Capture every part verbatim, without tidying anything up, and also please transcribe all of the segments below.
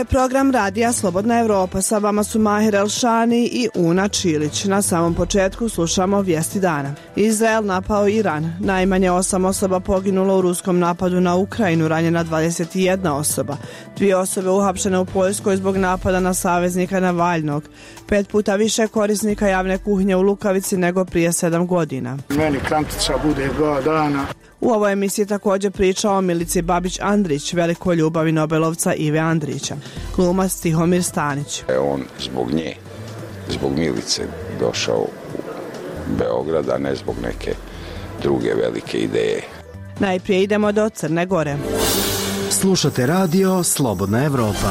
program radija Slobodna Evropa. Sa vama su Mahir Elšani i Una Čilić. Na samom početku slušamo vijesti dana. Izrael napao Iran. Najmanje osam osoba poginulo u ruskom napadu na Ukrajinu, ranjena dvadeset jedna osoba. Dvije osobe uhapšene u Poljskoj zbog napada na saveznika Navalnog. Pet puta više korisnika javne kuhinje u Lukavici nego prije sedam godina. Meni krantica bude dva dana. U ovoj emisiji također priča o Milici Babić-Andrić, velikoj ljubavi Nobelovca Ive Andrića. Glumac Tihomir Stanić. On zbog nje, zbog Milice došao u Beograd, a ne zbog neke druge velike ideje. Najprije idemo do Crne Gore. Slušate radio Slobodna Evropa.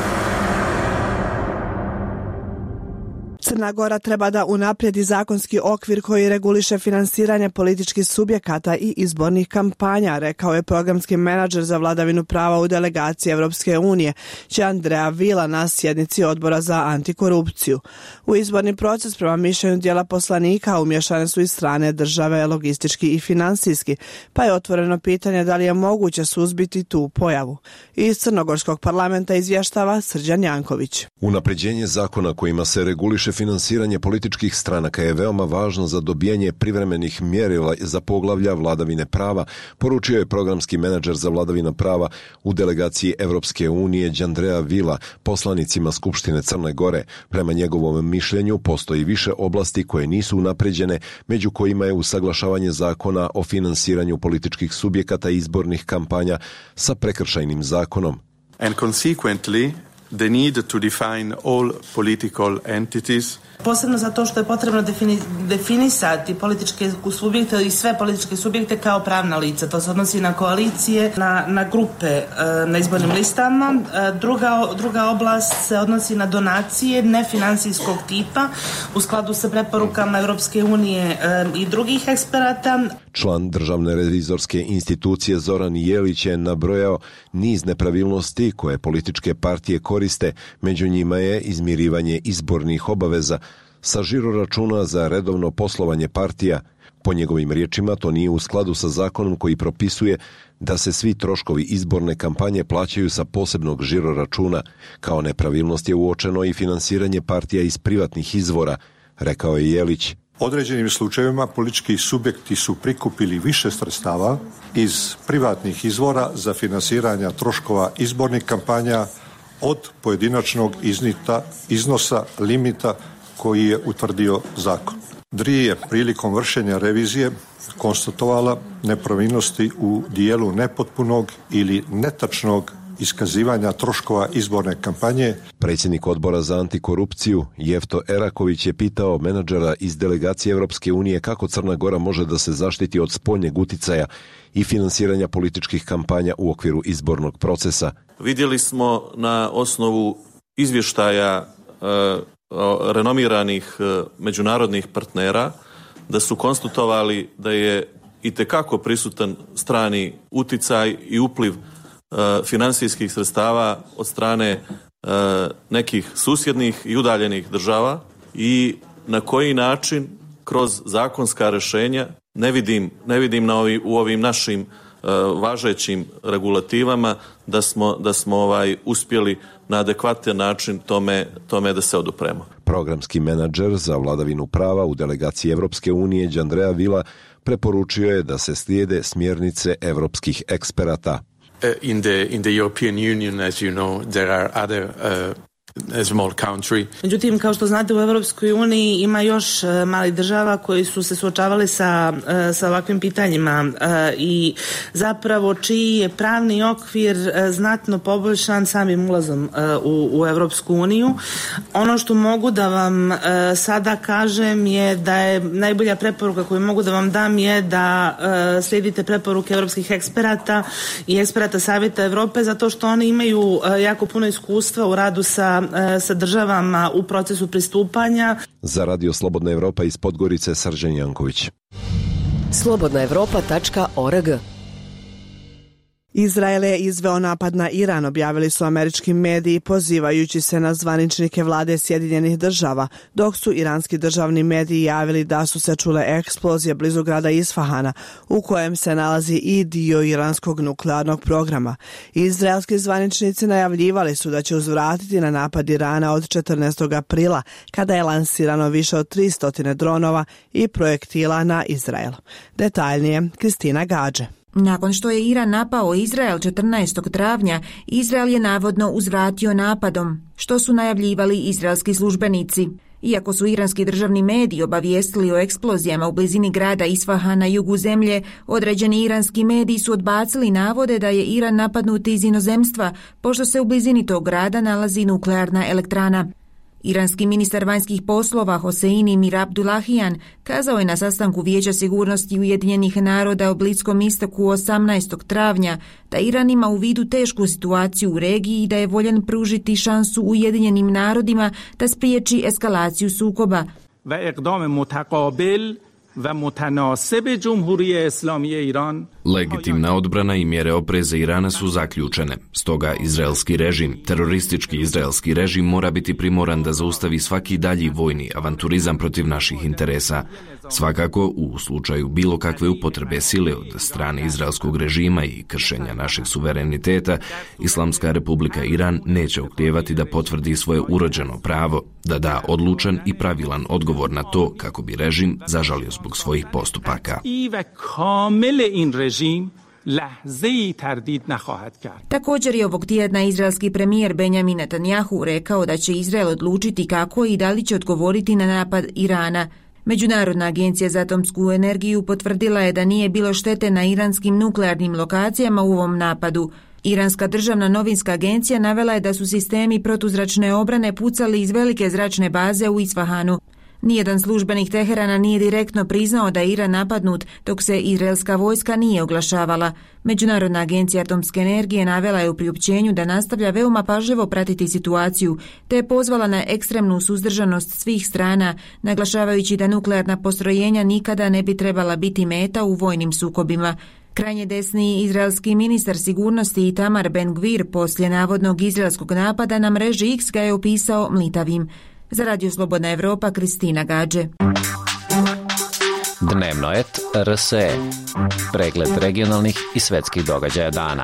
Crna Gora treba da unaprijedi zakonski okvir koji reguliše finansiranje političkih subjekata i izbornih kampanja, rekao je programski menadžer za vladavinu prava u delegaciji Evropske unije, Andrea Vila, na sjednici odbora za antikorupciju. U izborni proces, prema mišljenju dijela poslanika, umješane su i strane države logistički i finansijski, pa je otvoreno pitanje da li je moguće suzbiti tu pojavu. Iz Crnogorskog parlamenta izvještava Srđan Janković. Unapređenje zakona kojima se reguliše finansiranje političkih stranaka je veoma važno za dobijanje privremenih mjerila za poglavlja vladavine prava, poručio je programski menadžer za vladavinu prava u delegaciji Evropske unije Andrea Vila poslanicima Skupštine Crne Gore. Prema njegovom mišljenju postoji više oblasti koje nisu unapređene, među kojima je usaglašavanje zakona o finansiranju političkih subjekata i izbornih kampanja sa prekršajnim zakonom. And consequently, the need to define all political entities. Posebno zato što je potrebno defini, definisati političke subjekte i sve političke subjekte kao pravna lica. To se odnosi na koalicije, na, na grupe na izbornim listama. Druga, druga oblast se odnosi na donacije nefinансijskog tipa u skladu sa preporukama Evropske unije i drugih eksperata. Član Državne revizorske institucije Zoran Jelić je nabrojao niz nepravilnosti koje političke partije koriste, među njima je izmirivanje izbornih obaveza sa žiroračuna za redovno poslovanje partija. Po njegovim riječima, to nije u skladu sa zakonom koji propisuje da se svi troškovi izborne kampanje plaćaju sa posebnog žiroračuna. Kao nepravilnost je uočeno i finansiranje partija iz privatnih izvora, rekao je Jelić. Određenim slučajevima politički subjekti su prikupili više sredstava iz privatnih izvora za finansiranje troškova izbornih kampanja od pojedinačnog iznita, iznosa limita koji je utvrdio zakon. D R I je prilikom vršenja revizije konstatovala nepravilnosti u dijelu nepotpunog ili netačnog iskazivanja troškova izborne kampanje. Predsjednik odbora za antikorupciju Jefto Eraković je pitao menadžera iz delegacije Evropske unije kako Crna Gora može da se zaštiti od spoljnjeg uticaja i finansiranja političkih kampanja u okviru izbornog procesa. Vidjeli smo na osnovu izvještaja e, renomiranih e, međunarodnih partnera da su konstatovali da je itekako prisutan strani uticaj i upliv finansijskih sredstava od strane e, nekih susjednih i udaljenih država i na koji način kroz zakonska rješenja ne vidim, ne vidim na ovi, u ovim našim e, važećim regulativama da smo, da smo ovaj, uspjeli na adekvatan način tome, tome da se odupremo. Programski menadžer za vladavinu prava u delegaciji Evropske unije Andrea Vila preporučio je da se slijede smjernice evropskih eksperata. In the in the European Union, as you know, there are other uh, a small country. Međutim, kao što znate, u Europskoj uniji ima još malih država koji su se suočavali sa, sa ovakvim pitanjima i zapravo čiji je pravni okvir znatno poboljšan samim ulazom u, u Europsku uniju. Ono što mogu da vam sada kažem je da je najbolja preporuka koju mogu da vam dam je da slijedite preporuke europskih eksperata i eksperata Savjeta Evrope, zato što oni imaju jako puno iskustva u radu sa sa državama u procesu pristupanja. Za Radio Slobodna Evropa iz Podgorice, Srđan Janković. slobodna evropa tačka org. Izrael je izveo napad na Iran, objavili su američki mediji pozivajući se na zvaničnike vlade Sjedinjenih država, dok su iranski državni mediji javili da su se čule eksplozije blizu grada Isfahana, u kojem se nalazi i dio iranskog nuklearnog programa. Izraelski zvaničnici najavljivali su da će uzvratiti na napad Irana od četrnaestog aprila, kada je lansirano više od tristo dronova i projektila na Izrael. Detaljnije, Kristina Gađe. Nakon što je Iran napao Izrael četrnaestog travnja, Izrael je navodno uzvratio napadom, što su najavljivali izraelski službenici. Iako su iranski državni mediji obavijestili o eksplozijama u blizini grada Isfahan na jugu zemlje, određeni iranski mediji su odbacili navode da je Iran napadnut iz inozemstva, pošto se u blizini tog grada nalazi nuklearna elektrana. Iranski ministar vanjskih poslova Hoseini Mir Abdullahian kazao je na sastanku Vijeća sigurnosti Ujedinjenih naroda u Bliskom istoku osamnaestog travnja da Iran ima u vidu tešku situaciju u regiji i da je voljan pružiti šansu Ujedinjenim narodima da spriječi eskalaciju sukoba. Legitimna odbrana i mjere opreza Irana su zaključene. Stoga izraelski režim, teroristički izraelski režim mora biti primoran da zaustavi svaki dalji vojni avanturizam protiv naših interesa. Svakako, u slučaju bilo kakve upotrebe sile od strane izraelskog režima i kršenja našeg suvereniteta, Islamska republika Iran neće oklijevati da potvrdi svoje urođeno pravo, da da odlučan i pravilan odgovor na to kako bi režim zažalio zbog svojih postupaka. Također je ovog tjedna izraelski premijer Benjamin Netanjahu rekao da će Izrael odlučiti kako i da li će odgovoriti na napad Irana. Međunarodna agencija za atomsku energiju potvrdila je da nije bilo štete na iranskim nuklearnim lokacijama u ovom napadu. Iranska državna novinska agencija navela je da su sistemi protuzračne obrane pucali iz velike zračne baze u Isfahanu. Nijedan službenik Teherana nije direktno priznao da je Iran napadnut, dok se izraelska vojska nije oglašavala. Međunarodna agencija atomske energije navela je u priopćenju da nastavlja veoma pažljivo pratiti situaciju, te je pozvala na ekstremnu suzdržanost svih strana, naglašavajući da nuklearna postrojenja nikada ne bi trebala biti meta u vojnim sukobima. Krajnje desni izraelski ministar sigurnosti Itamar Ben-Gvir poslije navodnog izraelskog napada na mreži X ga je opisao mlitavim. Za Radio Slobodna Evropa, Kristina Gađe. Dnevnoet R S E. Pregled regionalnih i svetskih događaja dana.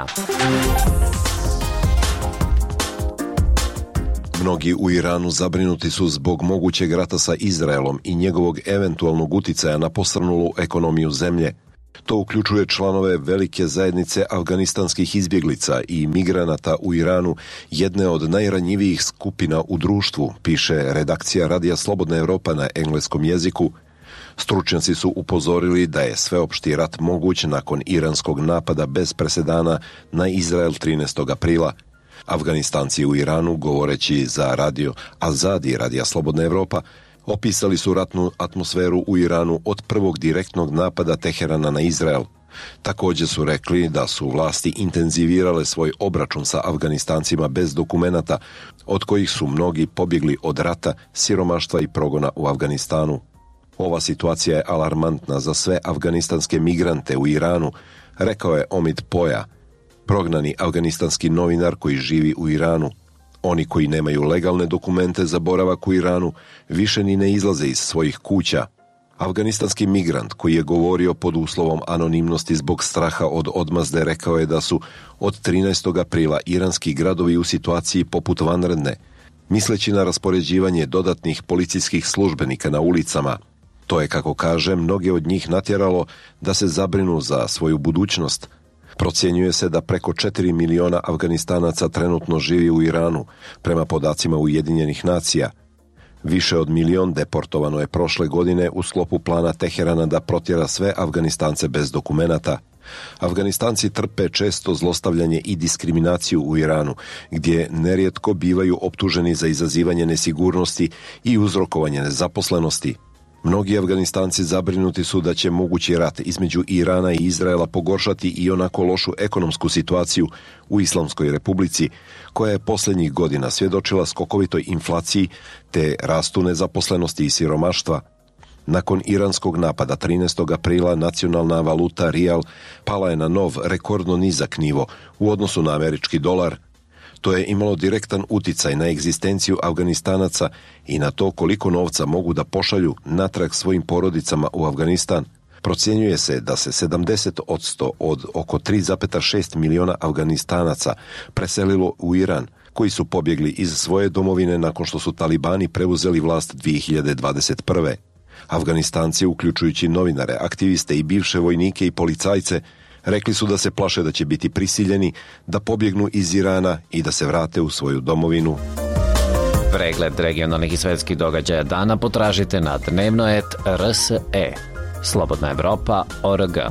Mnogi u Iranu zabrinuti su zbog mogućeg rata sa Izraelom i njegovog eventualnog uticaja na posrnulu ekonomiju zemlje. To uključuje članove velike zajednice afganistanskih izbjeglica i migranata u Iranu, jedne od najranjivijih skupina u društvu, piše redakcija Radija Slobodna Evropa na engleskom jeziku. Stručnjaci su upozorili da je sveopšti rat moguć nakon iranskog napada bez presedana na Izrael trinaestog aprila. Afganistanci u Iranu, govoreći za radio Azadi Radija Slobodna Evropa, opisali su ratnu atmosferu u Iranu od prvog direktnog napada Teherana na Izrael. Također su rekli da su vlasti intenzivirale svoj obračun sa Afganistancima bez dokumenata, od kojih su mnogi pobjegli od rata, siromaštva i progona u Afganistanu. Ova situacija je alarmantna za sve afganistanske migrante u Iranu, rekao je Omid Poja, prognani afganistanski novinar koji živi u Iranu. Oni koji nemaju legalne dokumente za boravak u Iranu više ni ne izlaze iz svojih kuća. Afganistanski migrant koji je govorio pod uslovom anonimnosti zbog straha od odmazde rekao je da su od trinaestog aprila iranski gradovi u situaciji poput vanredne, misleći na raspoređivanje dodatnih policijskih službenika na ulicama. To je, kako kaže, mnoge od njih natjeralo da se zabrinu za svoju budućnost. Procjenjuje se da preko četiri miliona Afganistanaca trenutno živi u Iranu, prema podacima Ujedinjenih nacija. Više od milion deportovano je prošle godine u sklopu plana Teherana da protjera sve Afganistance bez dokumenata. Afganistanci trpe često zlostavljanje i diskriminaciju u Iranu, gdje nerijetko bivaju optuženi za izazivanje nesigurnosti i uzrokovanje nezaposlenosti. Mnogi Afganistanci zabrinuti su da će mogući rat između Irana i Izraela pogoršati i onako lošu ekonomsku situaciju u Islamskoj republici, koja je posljednjih godina svjedočila skokovitoj inflaciji te rastu nezaposlenosti i siromaštva. Nakon iranskog napada trinaestog aprila nacionalna valuta rijal pala je na nov rekordno nizak nivo u odnosu na američki dolar. To je imalo direktan uticaj na egzistenciju Afganistanaca i na to koliko novca mogu da pošalju natrag svojim porodicama u Afganistan. Procjenjuje se da se sedamdeset posto od oko tri zarez šest miliona Afganistanaca preselilo u Iran, koji su pobjegli iz svoje domovine nakon što su talibani preuzeli vlast dvije hiljade dvadeset prve. Afganistanci, uključujući novinare, aktiviste i bivše vojnike i policajce, rekli su da se plaše da će biti prisiljeni da pobjegnu iz Irana i da se vrate u svoju domovinu. Pregled regionalnih i svetskih događaja dana potražite na dnevnoet R S E. Slobodna Evropa O R G.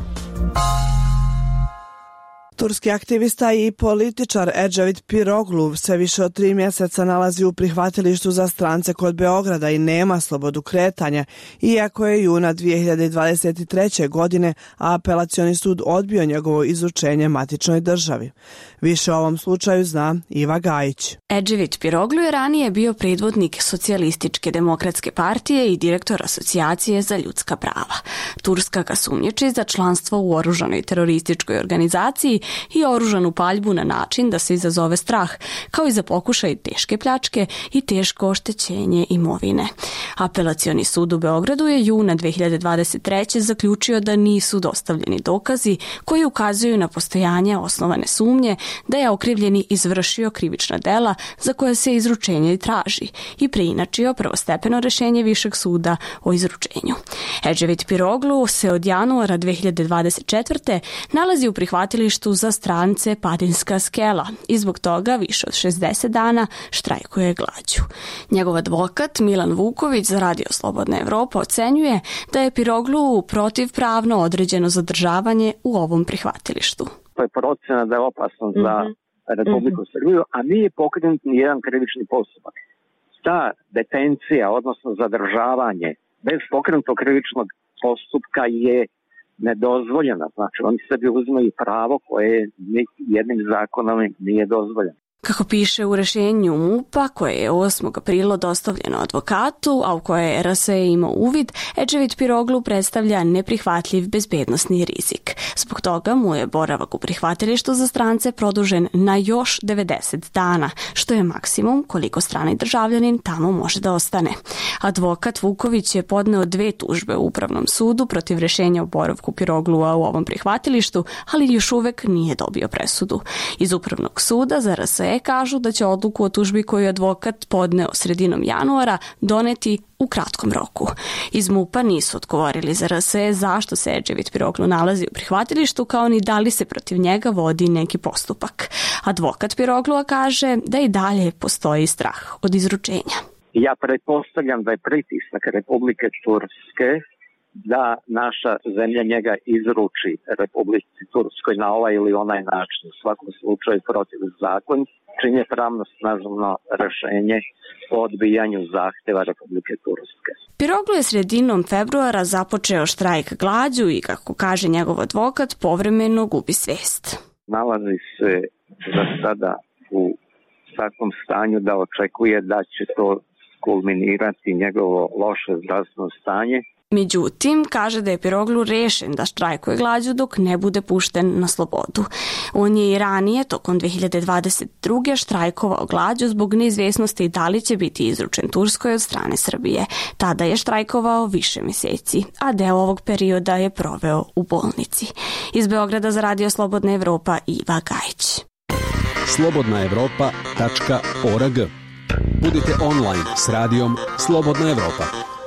Turski aktivista i političar Ecevit Piroglu se više od tri mjeseca nalazi u prihvatilištu za strance kod Beograda i nema slobodu kretanja, iako je juna dvije hiljade dvadeset treće. godine apelacioni sud odbio njegovo izručenje matičnoj državi. Više o ovom slučaju zna Iva Gajić. Ecevit Piroglu je ranije bio predvodnik Socijalističke demokratske partije i direktor Asocijacije za ljudska prava. Turska ga sumnjiči za članstvo u oružanoj terorističkoj organizaciji i oružanu paljbu na način da se izazove strah, kao i za pokušaj teške pljačke i teško oštećenje imovine. Apelacioni sud u Beogradu je juna dvije hiljade dvadeset treće. zaključio da nisu dostavljeni dokazi koji ukazuju na postojanje osnovane sumnje da je okrivljeni izvršio krivična dela za koje se izručenje traži i preinačio prvostepeno rešenje Višeg suda o izručenju. Ecevit Piroglu se od januara dvije hiljade dvadeset četvrte. nalazi u prihvatilištu za strance Padinska skela i zbog toga više od šezdeset dana štrajkuje glađu. Njegov advokat Milan Vuković za Radio Slobodna Evropa ocenjuje da je Piroglu protivpravno određeno zadržavanje u ovom prihvatilištu. To je procena da je opasno za Republiku Srbiju, a nije pokrenut ni jedan krivični postupak. Ta detencija, odnosno zadržavanje bez pokrenutog krivičnog postupka je nedozvoljena. Znači, oni sebi uzmaju pravo koje jednim zakonom nije dozvoljeno. Kako piše u rešenju M U P-a, koje je osmog aprila dostavljeno advokatu, a u koje je R S E imao uvid, Ecevit Piroglu predstavlja neprihvatljiv bezbednosni rizik. Zbog toga mu je boravak u prihvatilištu za strance produžen na još devedeset dana, što je maksimum koliko strani državljanin tamo može da ostane. Advokat Vuković je podneo dve tužbe u Upravnom sudu protiv rešenja o boravku Piroglua u ovom prihvatilištu, ali još uvek nije dobio presudu. Iz Upravnog suda za R S E kažu da će odluku o tužbi koju je advokat podneo sredinom januara doneti u kratkom roku. Iz M U P-a nisu odgovorili za R S E zašto se Ecevit Piroglu nalazi u prihvatilištu, kao ni da li se protiv njega vodi neki postupak. Advokat Piroglua kaže da i dalje postoji strah od izručenja. Ja pretpostavljam da je pritisak Republike Turske da naša zemlja njega izruči Republici Turskoj na ovaj ili onaj način, u svakom slučaju protiv zakon, čini pravno snažno rešenje o odbijanju zahteva Republike Turske. Piroglu je sredinom februara započeo štrajk glađu i, kako kaže njegov advokat, povremeno gubi svest. Nalazi se za sada u takvom stanju da očekuje da će to kulminirati njegovo loše zdravstveno stanje. Međutim, kaže da je Piroglu rešen da štrajkuje glađu dok ne bude pušten na slobodu. On je i ranije, tokom dvije hiljade dvadeset druge. štrajkovao glađu zbog neizvjesnosti da li će biti izručen Turskoj od strane Srbije. Tada je štrajkovao više mjeseci, a deo ovog perioda je proveo u bolnici. Iz Beograda za Radio Slobodna Evropa, Iva Gajić. slobodna evropa tačka org. Budite online s radijom Slobodna Evropa.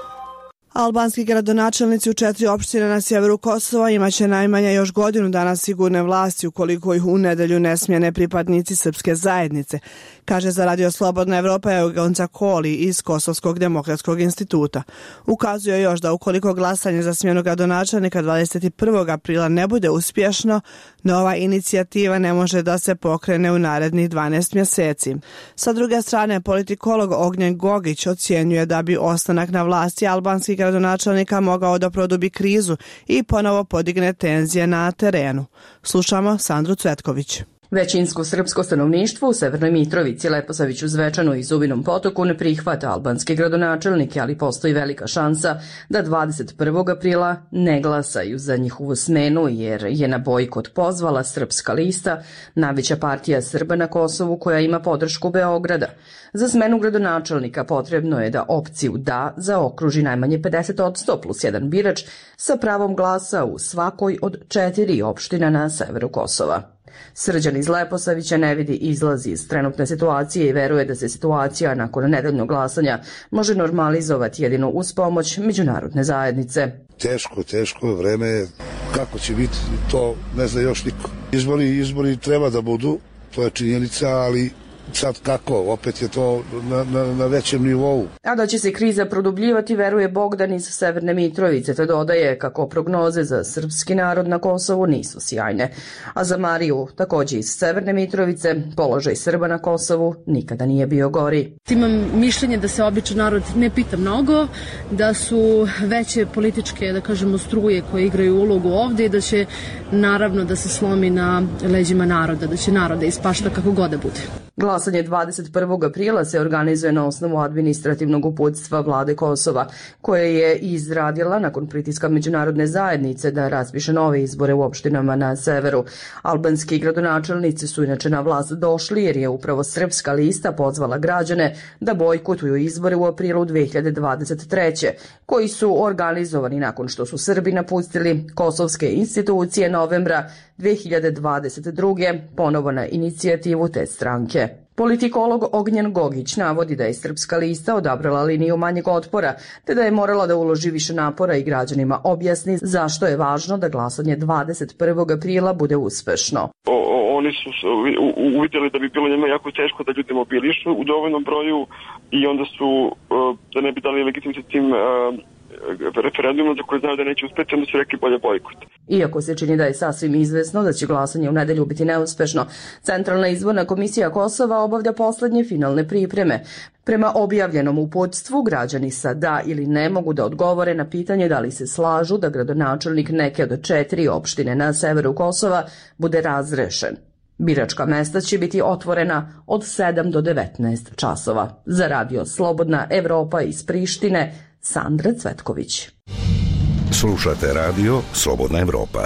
Albanski gradonačelnici u četiri opštine na sjeveru Kosova imaće najmanje još godinu dana sigurne vlasti ukoliko ih u nedelju ne smjene pripadnici srpske zajednice, kaže za Radio Slobodna Evropa Eugenca Koli iz Kosovskog demokratskog instituta. Ukazuje još da ukoliko glasanje za smjenu gradonačelnika dvadeset prvog aprila ne bude uspješno, nova inicijativa ne može da se pokrene u narednih dvanaest mjeseci. Sa druge strane, politikolog Ognjen Gogić ocjenjuje da bi ostanak na vlasti albanskih gradonačelnika mogao da produbi krizu i ponovo podigne tenzije na terenu. Slušamo Sandru Cvetković. Većinsko srpsko stanovništvo u Severnoj Mitrovici, Leposaviću, Zvečanu i Zubinom Potoku ne prihvata albanske gradonačelnike, ali postoji velika šansa da dvadeset prvog aprila ne glasaju za njihovu smenu, jer je na bojkot pozvala Srpska lista, najveća partija Srba na Kosovu koja ima podršku Beograda. Za smenu gradonačelnika potrebno je da opciju da zaokruži najmanje pedeset posto plus jedan birač sa pravom glasa u svakoj od četiri opština na severu Kosova. Srđan iz Leposavića ne vidi izlaz iz trenutne situacije i veruje da se situacija nakon nedeljnog glasanja može normalizovati jedino uz pomoć međunarodne zajednice. Teško, teško vreme, kako će biti, to ne zna još niko. Izbori, izbori treba da budu, to je činjenica, ali sad kako, opet je to na, na, na većem nivou. A da će se kriza produbljivati, veruje Bogdan iz Severne Mitrovice, te dodaje kako prognoze za srpski narod na Kosovu nisu sjajne. A za Mariju, takođe iz Severne Mitrovice, položaj Srba na Kosovu nikada nije bio gori. Imam mišljenje da se običan narod ne pita mnogo, da su veće političke, da kažemo, struje koje igraju ulogu ovde i da će naravno da se slomi na leđima naroda, da će naroda ispašta kako god da bude. Glasanje dvadeset prvog aprila se organizuje na osnovu administrativnog uputstva vlade Kosova, koje je izradila nakon pritiska međunarodne zajednice da raspiše nove izbore u opštinama na severu. Albanski gradonačelnici su inače na vlast došli jer je upravo Srpska lista pozvala građane da bojkotuju izbore u aprilu dve hiljade dvadeset treće, koji su organizovani nakon što su Srbi napustili kosovske institucije novembra dve hiljade dvadeset druge ponovo na inicijativu te stranke. Politikolog Ognjen Gogić navodi da je Srpska lista odabrala liniju manjeg otpora, te da je morala da uloži više napora i građanima objasni zašto je važno da glasanje dvadeset prvog aprila bude uspešno. O, o, oni su uvidjeli da bi bilo njima jako teško da ljudi mobilišu u dovoljnom broju i onda su, da ne bi dali legitimitet tim referendumom za koje znaju da neće uspeti, onda su rekli bolje bojkot. Iako se čini da je sasvim izvesno da će glasanje u nedelju biti neuspešno, Centralna izborna komisija Kosova obavlja poslednje finalne pripreme. Prema objavljenom uputstvu, građani sa da ili ne mogu da odgovore na pitanje da li se slažu da gradonačelnik neke od četiri opštine na severu Kosova bude razrešen. Biračka mesta će biti otvorena od sedam do devetnaest časova. Za radio Slobodna Evropa iz Prištine, Sandra Cvetković. Slušate radio Slobodna Evropa.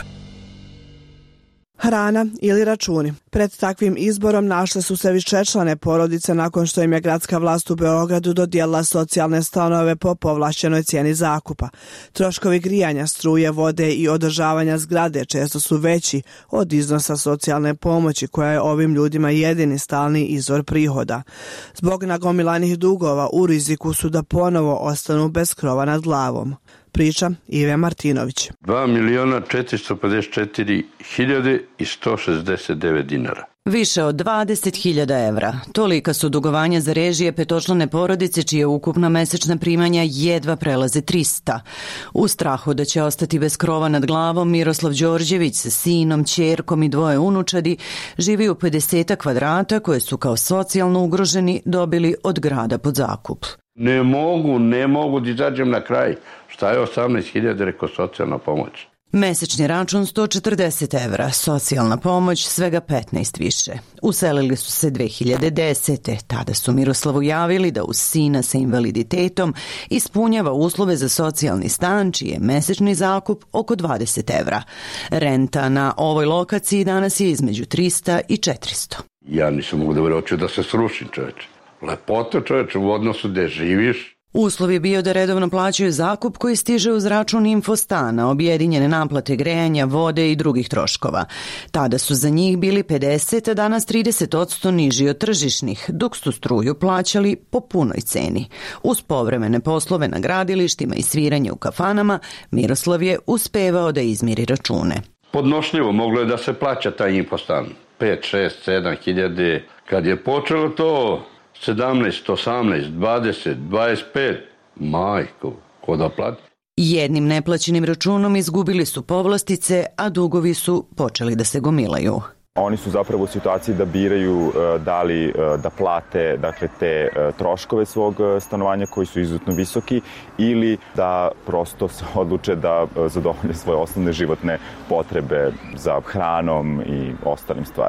Hrana ili računi. Pred takvim izborom našle su se višečlane porodice nakon što im je gradska vlast u Beogradu dodijelila socijalne stanove po povlašćenoj cijeni zakupa. Troškovi grijanja, struje, vode i održavanja zgrade često su veći od iznosa socijalne pomoći koja je ovim ljudima jedini stalni izvor prihoda. Zbog nagomilanih dugova u riziku su da ponovo ostanu bez krova nad glavom. Priča Ive Martinović. dva miliona četiristo pedeset četiri hiljade i sto šezdeset devet dinara. Više od dvadeset hiljada evra. Tolika su dugovanja za režije petočlane porodice čije ukupna mesečna primanja jedva prelaze trista. U strahu da će ostati bez krova nad glavom, Miroslav Đorđević sa sinom, ćerkom i dvoje unučadi živi u pedeset kvadrata koje su kao socijalno ugroženi dobili od grada pod zakup. Ne mogu, ne mogu da izađem na kraj. Šta je osamnaest hiljada, reko, socijalna pomoć? Mesečni račun sto četrdeset evra, socijalna pomoć svega petnaest više. Uselili su se dve hiljade desete. Tada su Miroslavu javili da uz sina sa invaliditetom ispunjava uslove za socijalni stan, čiji je mesečni zakup oko dvadeset evra. Renta na ovoj lokaciji danas je između trista i četiristo. Ja nisam mogu da veročio da se srušim, čoveče. Lepota, čoveče, u odnosu gde živiš. Uslov je bio da redovno plaćaju zakup koji stiže uz račun infostana, objedinjene naplate grejanja, vode i drugih troškova. Tada su za njih bili pedeset, a danas trideset posto niži od tržišnih, dok su struju plaćali po punoj ceni. Uz povremene poslove na gradilištima i sviranje u kafanama, Miroslav je uspevao da izmiri račune. Podnošljivo moglo je da se plaća taj infostan. pet, šest, sedam hiljade. Kad je počelo to sedamnaest, osamnaest, dvadeset, dvadeset pet, majko, ko da plati? Jednim neplaćenim računom izgubili su povlastice, a dugovi su počeli da se gomilaju. Oni su zapravo u situaciji da biraju da li da plate, dakle, te troškove svog stanovanja koji su izuzetno visoki ili da prosto se odluče da zadovolje svoje osnovne životne potrebe za hranom i ostalim stvarima.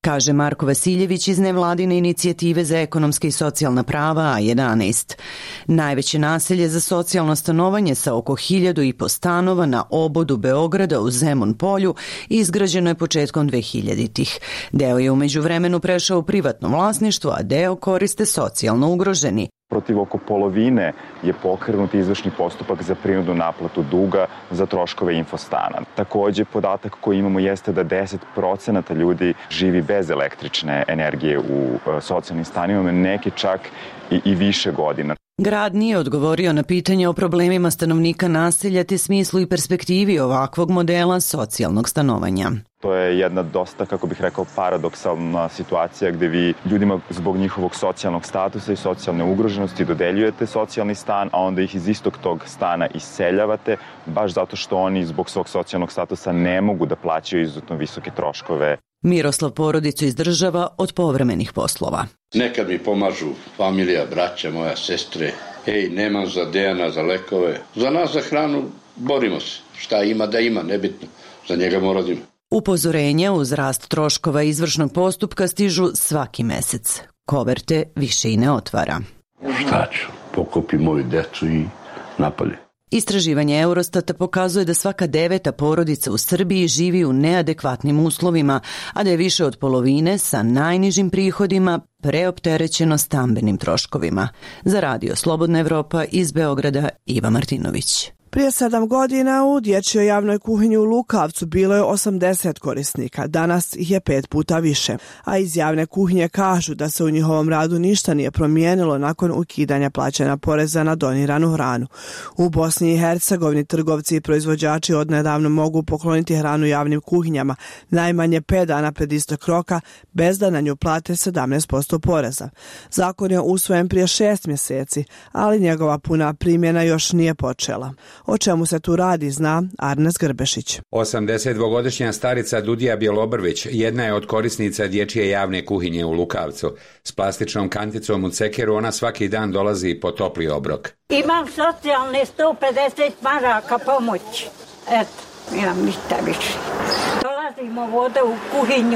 kaže Marko Vasiljević iz nevladine inicijative za ekonomske i socijalna prava A jedanaest. Najveće naselje za socijalno stanovanje sa oko hiljadu i po stanova na obodu Beograda u Zemun polju izgrađeno je početkom dvehiljaditih. Deo je umeđu vremenu prešao u privatno vlasništvo, a deo koriste socijalno ugroženi. Protiv oko polovine je pokrenut izvršni postupak za prinudnu naplatu duga za troškove infostana. Takođe, podatak koji imamo jeste da deset procenata ljudi živi bez električne energije u socijalnim stanovima, neki čak i, i više godina. Grad nije odgovorio na pitanje o problemima stanovnika naselja te smislu i perspektivi ovakvog modela socijalnog stanovanja. To je jedna dosta, kako bih rekao, paradoksalna situacija gde vi ljudima zbog njihovog socijalnog statusa i socijalne ugroženosti dodeljujete socijalni stan, a onda ih iz istog tog stana iseljavate, baš zato što oni zbog svog socijalnog statusa ne mogu da plaćaju izuzetno visoke troškove. Miroslav porodicu izdržava od povremenih poslova. Nekad mi pomažu familija, braća, moja sestre. Ej, nemam za Dejana, za lekove. Za nas, za hranu, borimo se. Šta ima da ima, nebitno. Za njega moradimo. Upozorenja uz rast troškova izvršnog postupka stižu svaki mesec. Koverte više i ne otvara. Šta ću? Pokupi moju decu i napalje. Istraživanje Eurostata pokazuje da svaka deveta porodica u Srbiji živi u neadekvatnim uslovima, a da je više od polovine sa najnižim prihodima preopterećeno stambenim troškovima. Za Radio Slobodna Evropa iz Beograda Iva Martinović. Prije sedam godina u dječjoj javnoj kuhinji u Lukavcu bilo je osamdeset korisnika, danas ih je pet puta više. A iz javne kuhinje kažu da se u njihovom radu ništa nije promijenilo nakon ukidanja plaćanja poreza na doniranu hranu. U Bosni i Hercegovini trgovci i proizvođači odnedavno mogu pokloniti hranu javnim kuhinjama najmanje pet dana pred istek roka bez da na nju plate sedamnaest posto poreza. Zakon je usvojen prije šest mjeseci, ali njegova puna primjena još nije počela. O čemu se tu radi, zna Arnes Grbešić. osamdesetdvogodišnja starica Dudija Bjelobrvić jedna je od korisnica dječje javne kuhinje u Lukavcu. S plastičnom kanticom u cekeru ona svaki dan dolazi po topli obrok. Imam socijalne sto pedeset maraka pomoći. Eto, imam ništa više. Dolazimo voda u kuhinju.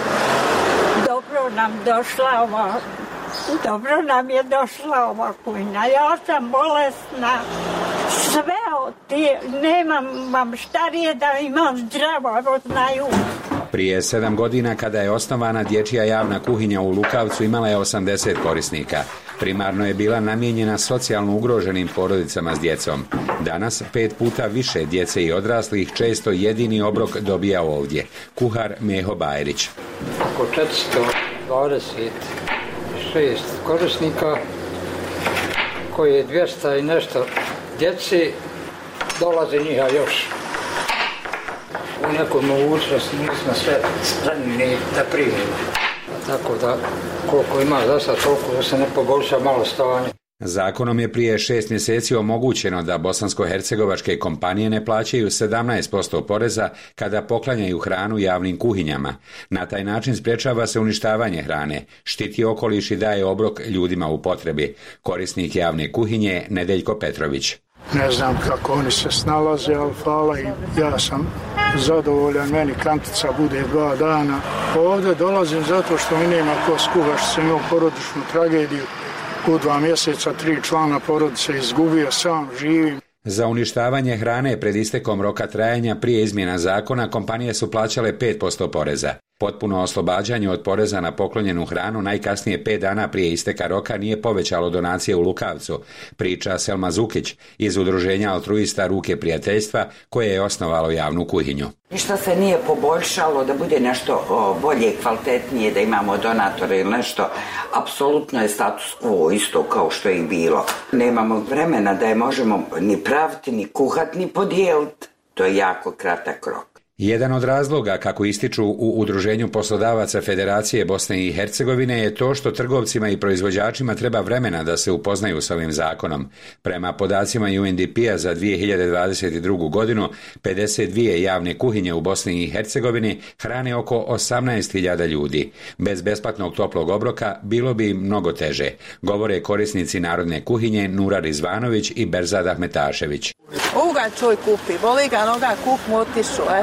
Dobro nam došla ova... Dobro nam je došla ova kuhinja. Ja sam bolesna. Sve od te, nemam vam štarije da imam zdravo, evo znaju. Prije sedam godina kada je osnovana dječja javna kuhinja u Lukavcu imala je osamdeset korisnika. Primarno je bila namijenjena socijalno ugroženim porodicama s djecom. Danas pet puta više djece i odraslih često jedini obrok dobija ovdje. Kuhar Meho Bajrić. Oko četiristo dvadeset šest korisnika koji je dvjesto i nešto djeci, dolaze njiha još. U nekoj mogućnosti nismo sve spremni da primimo. Tako da koliko ima za sad, toliko da se ne poboljša malo stanje. Zakonom je prije šest mjeseci omogućeno da bosansko-hercegovačke kompanije ne plaćaju sedamnaest posto poreza kada poklanjaju hranu javnim kuhinjama. Na taj način sprječava se uništavanje hrane, štiti okoliš i daje obrok ljudima u potrebi. Korisnik javne kuhinje Nedeljko Petrović. Ne znam kako oni se snalaze, ali hvala i ja sam zadovoljan, meni kantica bude dva dana. Ovdje dolazim zato što mi nema ko skuha, što sam imao porodičnu tragediju. U dva mjeseca tri člana porodice izgubio, sam živim. Za uništavanje hrane pred istekom roka trajanja prije izmjena zakona kompanije su plaćale pet posto poreza. Potpuno oslobađanje od poreza na poklonjenu hranu najkasnije pet dana prije isteka roka nije povećalo donacije u Lukavcu, priča Selma Zukić iz udruženja altruista Ruke prijateljstva koje je osnovalo javnu kuhinju. Ništa se nije poboljšalo da bude nešto o, bolje, kvalitetnije, da imamo donatore ili nešto. Apsolutno je status quo isto kao što je i bilo. Nemamo vremena da je možemo ni praviti, ni kuhati, ni podijeliti. To je jako kratak rok. Jedan od razloga, kako ističu u Udruženju poslodavaca Federacije Bosne i Hercegovine, je to što trgovcima i proizvođačima treba vremena da se upoznaju s ovim zakonom. Prema podacima U N D P-a za dvije hiljade dvadeset drugu. godinu, pedeset dvije javne kuhinje u Bosni i Hercegovini hrane oko osamnaest hiljada ljudi. Bez besplatnog toplog obroka bilo bi mnogo teže, govore korisnici narodne kuhinje Nura Rizvanović i Berzad Ahmetašević. Ovoga čoj kupi, voli ga noga kup mu otišu, eto.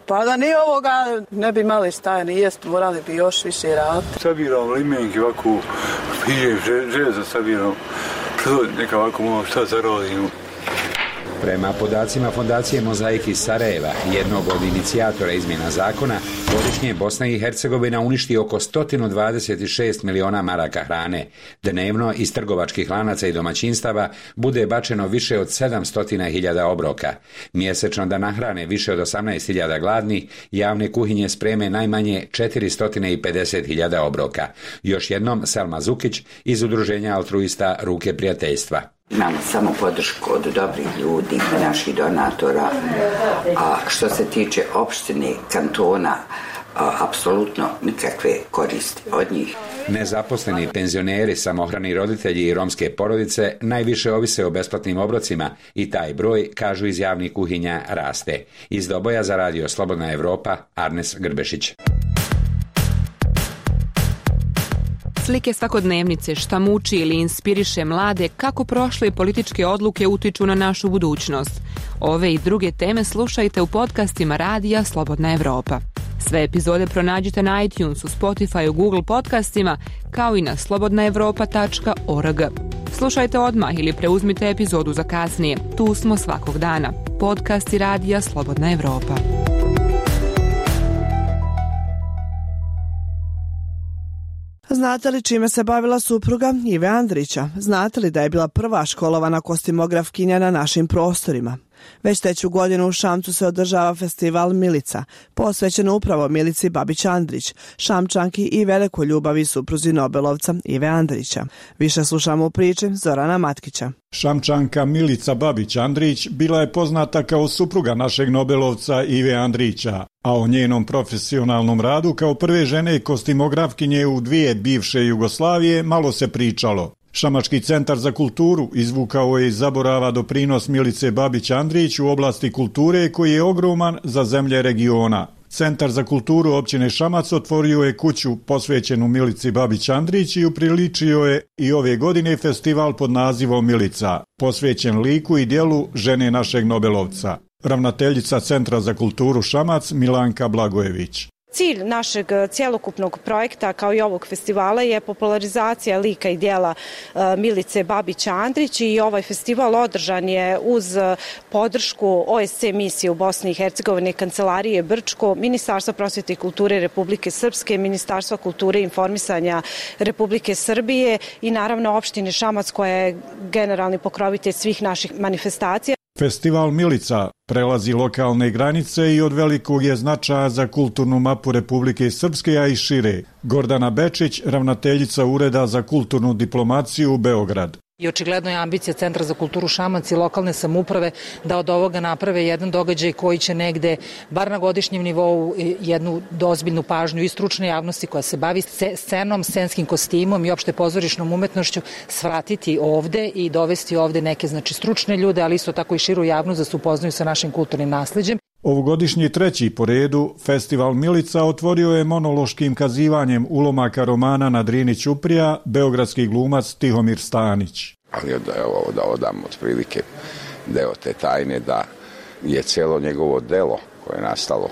Pa da nije ovoga, ne bi imali šta ni jest, morali bi još više raditi. Sabiram limenke ovako, pijem železa sabiram, što neka ovako malo šta zarodimo. Prema podacima Fondacije Mozaik iz Sarajeva, jednog od inicijatora izmjena zakona, godišnje Bosna i Hercegovina uništi oko sto dvadeset šest miliona maraka hrane. Dnevno iz trgovačkih lanaca i domaćinstava bude bačeno više od sedamsto hiljada obroka. Mjesečno da nahrane više od osamnaest hiljada gladnih, javne kuhinje spreme najmanje četiristo pedeset hiljada obroka. Još jednom Selma Zukić iz udruženja altruista Ruke prijateljstva. Imamo samo podršku od dobrih ljudi, naših donatora, a što se tiče opštine, kantona, apsolutno nikakve koristi od njih. Nezaposleni, penzioneri, samohrani roditelji i romske porodice najviše ovise o besplatnim obrocima i taj broj, kažu iz javnih kuhinja, raste. Iz Doboja za radio Slobodna Evropa, Arnes Grbešić. Slike svakodnevnice, šta muči ili inspiriše mlade, kako prošle političke odluke utiču na našu budućnost. Ove i druge teme slušajte u podcastima radija Slobodna Evropa. Sve epizode pronađite na iTunesu, Spotify, Google podcastima, kao i na slobodna evropa tačka org. Slušajte odmah ili preuzmite epizodu za kasnije. Tu smo svakog dana. Podcasti radija Slobodna Evropa. Znate li čime se bavila supruga Ive Andrića? Znate li da je bila prva školovana kostimografkinja na našim prostorima? Već treću godinu u Šamcu se održava festival Milica, posvećen upravo Milici Babić-Andrić, Šamčanki i velikoj ljubavi supruzi Nobelovca Ive Andrića. Više slušamo u priči Zorana Matkića. Šamčanka Milica Babić-Andrić bila je poznata kao supruga našeg Nobelovca Ive Andrića, a o njenom profesionalnom radu kao prve žene kostimografkinje u dvije bivše Jugoslavije malo se pričalo. Šamački centar za kulturu izvukao je iz zaborava doprinos Milice Babić-Andrić u oblasti kulture koji je ogroman za zemlje regiona. Centar za kulturu općine Šamac otvorio je kuću posvećenu Milici Babić-Andrić i upriličio je i ove godine festival pod nazivom Milica, posvećen liku i djelu žene našeg Nobelovca. Ravnateljica Centra za kulturu Šamac Milanka Blagojević. Cilj našeg cjelokupnog projekta kao i ovog festivala je popularizacija lika i djela Milice Babić-Andrić i ovaj festival održan je uz podršku O S C misije u Bosni i Hercegovini, Kancelarije Brčko, Ministarstva prosvjete i kulture Republike Srpske, Ministarstva kulture i informisanja Republike Srbije i naravno opštine Šamac koja je generalni pokrovitelj svih naših manifestacija. Festival Milica prelazi lokalne granice i od velikog je značaja za kulturnu mapu Republike Srpske, a i šire. Gordana Bečić, ravnateljica Ureda za kulturnu diplomaciju u Beograd. I očigledno je ambicija Centra za kulturu Šamac i lokalne samouprave da od ovoga naprave jedan događaj koji će negde, bar na godišnjem nivou, jednu dozbiljnu pažnju i stručne javnosti koja se bavi scenom, scenskim kostimom i opšte pozorišnom umetnošću svratiti ovde i dovesti ovde neke znači stručne ljude, ali isto tako i širu javnost da se upoznaju sa našim kulturnim nasleđem. Ovogodišnji treći po redu festival Milica otvorio je monološkim kazivanjem ulomaka romana na Drini Ćuprija beogradski glumac Tihomir Stanić. Ali da, evo, da odam otprilike deo te tajne da je cijelo njegovo delo koje je nastalo,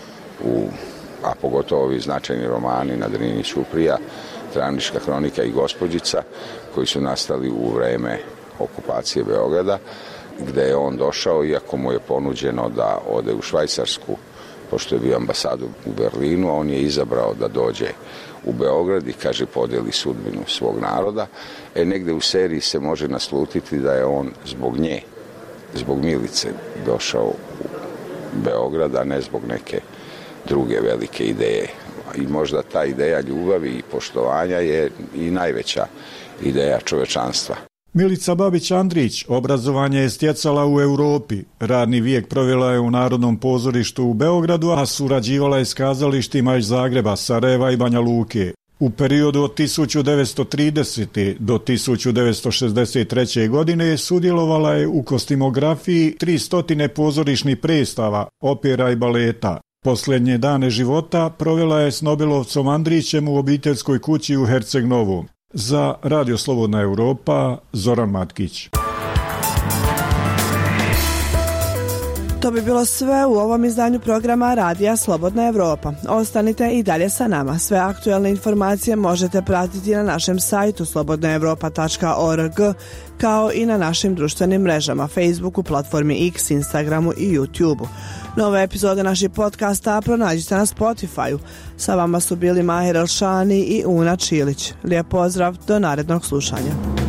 u, a pogotovo ovi značajni romani na Drini Ćuprija, Travnička kronika i Gospođica, koji su nastali u vreme okupacije Beograda, gde je on došao, iako mu je ponuđeno da ode u Švajcarsku, pošto je bio ambasador u Berlinu, a on je izabrao da dođe u Beograd i, kaže, podeli sudbinu svog naroda. E, negde u seriji se može naslutiti da je on zbog nje, zbog Milice, došao u Beograd, a ne zbog neke druge velike ideje. I možda ta ideja ljubavi i poštovanja je i najveća ideja čovečanstva. Milica Babić-Andrić obrazovanje je stjecala u Europi. Radni vijek provela je u Narodnom pozorištu u Beogradu, a surađivala je s kazalištima iz Zagreba, Sarajeva i Banja Luke. U periodu od tisuću devetsto tridesete. do tisuću devetsto šezdeset treće. godine sudjelovala je u kostimografiji tri stotine pozorišnih predstava, opera i baleta. Posljednje dane života provela je s Nobelovcom Andrićem u obiteljskoj kući u Herceg Novom. Za Radio Slobodna Evropa, Zoran Matkić. To bi bilo sve u ovom izdanju programa Radija Slobodna Evropa. Ostanite i dalje sa nama. Sve aktuelne informacije možete pratiti na našem sajtu slobodna evropa tačka org, kao i na našim društvenim mrežama Facebooku, platformi X, Instagramu i YouTubeu. Nove epizode naših podcasta pronađite na Spotify-u. Sa vama su bili Mahir Elšani i Una Čilić. Lijep pozdrav, do narednog slušanja.